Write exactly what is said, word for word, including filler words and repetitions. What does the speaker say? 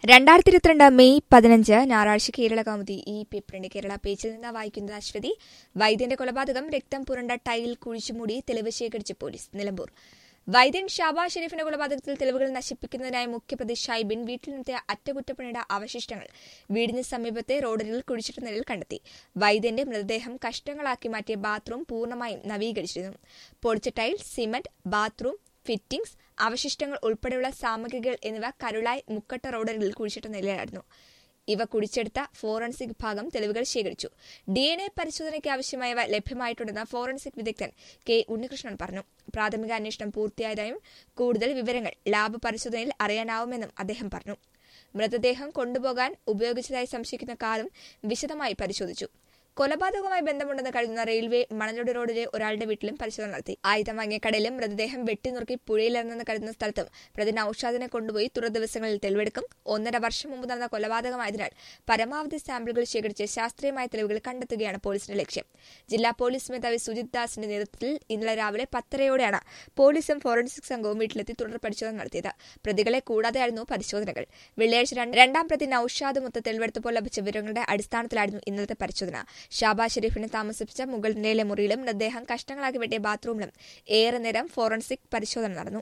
രണ്ടായിരത്തി ഇരുപത്തിരണ്ട് മെയ് പതിനഞ്ച് ഞായറാഴ്ച കേരള കൗമുദി ഈ പേപ്പറിന്റെ കേരള പേജിൽ നിന്ന് വായിക്കുന്നത് അശ്വതി. വൈദ്യന്റെ കൊലപാതകം രക്തം പുരണ്ട ടൈൽ കുഴിച്ചുമൂടി തെളിവ് ശേഖരിച്ച് പോലീസ്. നിലമ്പൂർ വൈദ്യൻ ഷാബാസ് ഷെരീഫിന്റെ കൊലപാതകത്തിൽ തെളിവുകൾ നശിപ്പിക്കുന്നതിനായി മുഖ്യപ്രതി ഷൈബിൻ വീട്ടിൽ നിന്നെത്തിയ അറ്റകുറ്റപ്പണിയുടെ അവശിഷ്ടങ്ങൾ വീടിന് സമീപത്തെ റോഡരികിൽ കുഴിച്ചിട്ട നിലയിൽ കണ്ടെത്തി. വൈദ്യന്റെ മൃതദേഹം കഷ്ണങ്ങളാക്കി മാറ്റിയ ബാത്റൂം പൂർണ്ണമായും നവീകരിച്ചിരുന്നു. പൊളിച്ച ടൈൽ, സിമന്റ്, ബാത്റൂം ഫിറ്റിംഗ്സ്, അവശിഷ്ടങ്ങൾ ഉൾപ്പെടെയുള്ള സാമഗ്രികൾ എന്നിവ കരുളായി മുക്കട്ട റോഡരികിൽ കുഴിച്ചിട്ട നിലയിലായിരുന്നു. ഇവ കുഴിച്ചെടുത്ത ഫോറൻസിക് വിഭാഗം തെളിവുകൾ ശേഖരിച്ചു. ഡി എൻ എ പരിശോധനയ്ക്ക് ആവശ്യമായവ ലഭ്യമായിട്ടുണ്ടെന്ന് ഫോറൻസിക് വിദഗ്ധൻ കെ ഉണ്ണികൃഷ്ണൻ പറഞ്ഞു. പ്രാഥമിക അന്വേഷണം പൂർത്തിയായതായും കൂടുതൽ വിവരങ്ങൾ ലാബ് പരിശോധനയിൽ അറിയാനാവുമെന്നും അദ്ദേഹം പറഞ്ഞു. മൃതദേഹം കൊണ്ടുപോകാൻ ഉപയോഗിച്ചതായി സംശയിക്കുന്ന കാറും വിശദമായി പരിശോധിച്ചു. കൊലപാതകവുമായി ബന്ധമുണ്ടെന്ന് കരുതുന്ന റെയിൽവേ മണലൊടി റോഡിലെ ഒരാളുടെ വീട്ടിലും പരിശോധന നടത്തി. ആയുധം വാങ്ങിയ കടയിലും മൃതദേഹം വെട്ടിനുറുക്കി പുഴയിലിറങ്ങുന്ന കരുതുന്ന സ്ഥലത്തും പ്രതി നൌഷാദിനെ കൊണ്ടുപോയി തുടർ ദിവസങ്ങളിൽ തെളിവെടുക്കും. ഒന്നര വർഷം മുമ്പ് നടന്ന കൊലപാതകമായതിനാൽ പരമാവധി സാമ്പിളുകൾ ശേഖരിച്ച് ശാസ്ത്രീയമായ തെളിവുകൾ കണ്ടെത്തുകയാണ് പോലീസിന്റെ ലക്ഷ്യം. ജില്ലാ പോലീസ് മേധാവി സുജിത് ദാസിന്റെ നേതൃത്വത്തിൽ ഇന്നലെ രാവിലെ പത്തരയോടെയാണ് പോലീസും ഫോറൻസിക് സംഘവും വീട്ടിലെത്തി തുടർ പരിശോധന നടത്തിയത്. പ്രതികളെ കൂടാതെയായിരുന്നു പരിശോധനകൾ. വെള്ളിയാഴ്ച രണ്ടാം പ്രതി നൌഷാദ് മൊത്ത തെളിവെടുത്തപ്പോൾ ലഭിച്ച വിവരങ്ങളുടെ അടിസ്ഥാനത്തിലായിരുന്നു ഇന്നലത്തെ പരിശോധന. ഷാബാസ് ഷെരീഫിനെ താമസിപ്പിച്ച മുകൾ നിലയിലെ മുറിയിലും മൃതദേഹം കഷ്ണങ്ങളാക്കി വെട്ടിയ ബാത്റൂമിലും ഏറെ നേരം ഫോറൻസിക് പരിശോധന നടന്നു.